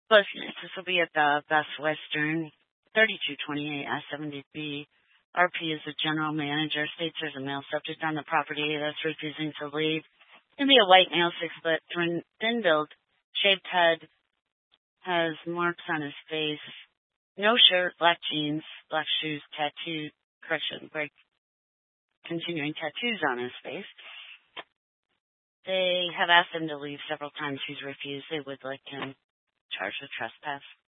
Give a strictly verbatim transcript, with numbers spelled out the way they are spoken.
Listeners, this will be at the Best Western, thirty-two twenty-eight S seventy B. R P is the general manager. States there's a male subject on the property that's refusing to leave. Can be a white male, six foot, thin, thin build, shaved head, has marks on his face, no shirt, black jeans, black shoes, tattoo, correction, break, continuing tattoos on his face. They have asked him to leave several times. He's refused. They would like him charged with trespass.